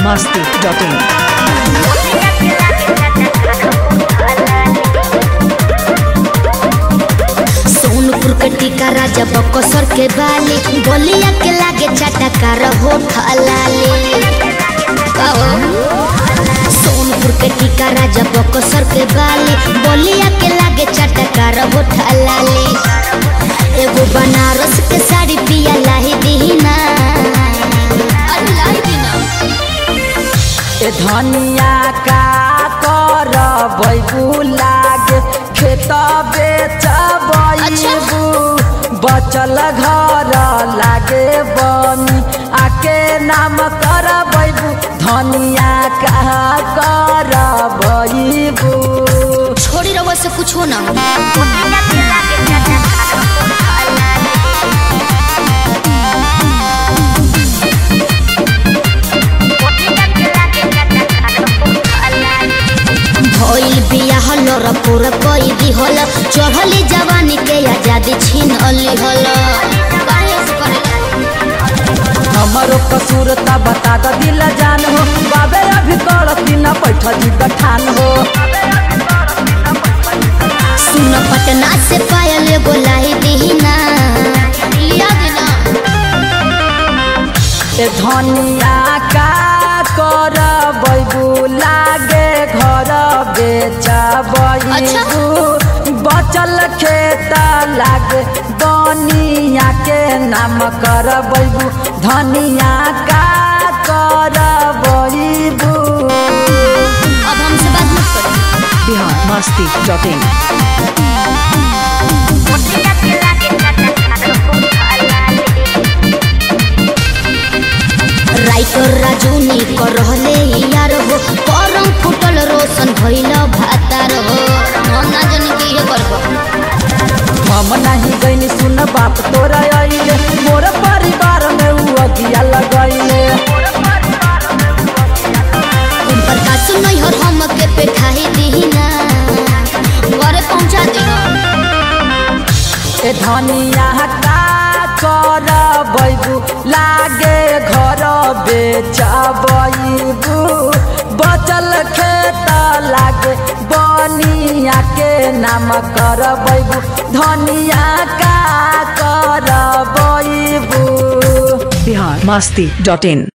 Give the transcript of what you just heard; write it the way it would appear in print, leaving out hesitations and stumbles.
masti.in। Sonpur के टीका राजा बकसर के बाली बोलिया के लागे चटकार होठ लाली। सोनपुर के टीका राजा बकसर के बाली बोलिया के लागे चटकार होठ लाली। एगो बनारस के साड़ी पिया लाही दीना ए धनिया का कर बैबू लागे खेत बेचबू बचल घर लागे बनी आके नाम कर बैबू धनिया का कर बैबू। छोड़ी रवा से कुछ हो ना भइल बियाह लरपुर कई दी हल चढ़ली जवानी के आजादी छीन अली हल। हमारो कसूर ता बता द दिल जान हो बाबे अभी करती न बैठ जी गठान हो। सुन पटना से पायल गोलाई दीना लिया देना। ए धनिया का कर बैबू लागे घर बेचबू बचल खेत लागे बनिया के नाम कर बैबू धनिया का कर बैबू। अब हमसे बात मत करो। बिहार masti.in। राइटर राजूनी कर रहले यार हो करम फुटल रोशन भइल भातार हो हम ना जन की हे करब। हम नहीं गईनी सुन बाप तोरा आइले मोर परिवार में उ अगिया लगैले। उन पर का सुनई हर हम के पेठाई दीना घरे पहुंचा देना। ए धनिया का कर बैबू लागे घर बेचबू बचल खेत लागे बनिया के नाम कर बैबू धनिया का कर बैबू। बिहार masti.in।